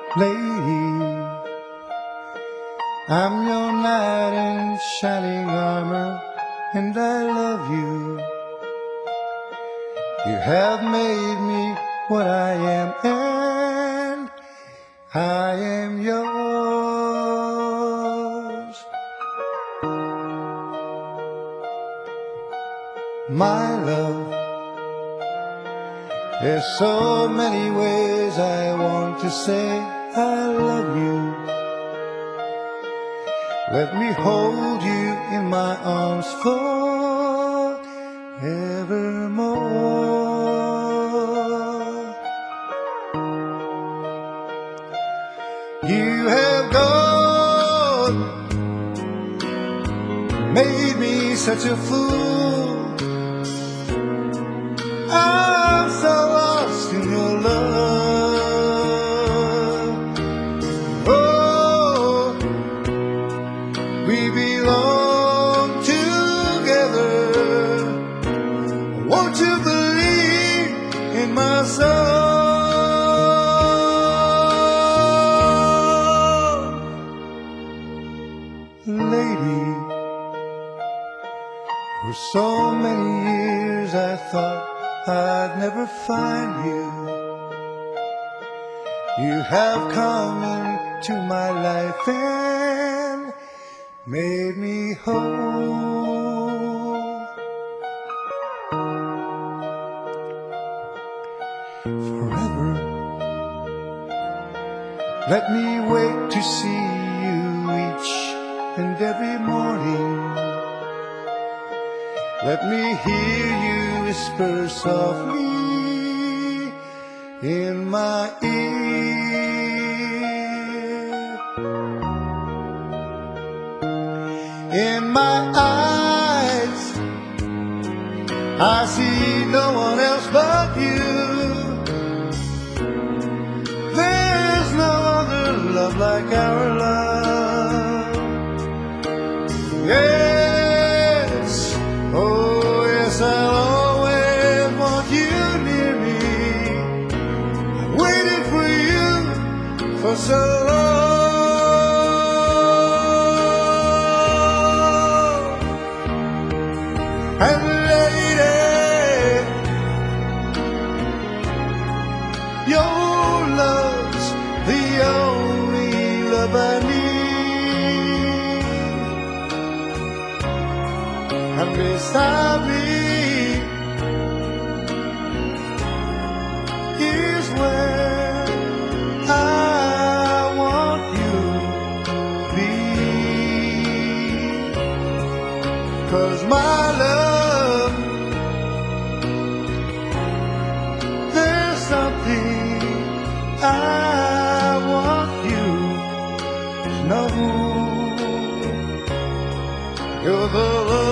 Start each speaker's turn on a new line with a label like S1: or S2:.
S1: lady. I'm your knight in shining armor, and I love you. You have made me what I am, and I am yours. My love, there's so many ways I want to say I love you. Let me hold you in my arms forevermore. You have gone, made me such a fool. I'm so lost in your love. Oh, we belong together. Won't you believe in my soul? Lady, for so many years I thought I'd never find you. You have come into my life and made me whole. Forever, let me wait to see you each and every morning. Let me hear you whisper softly in my ear. In my eyes, I see no one else but you. There's no other love like our love. Yes, oh yes, I'll always want you near me. I waited for you for so long. And lady, your love's the only love I need. And beside me is where I want you to be. 'Cause my love, there's something I want you to know. You're the love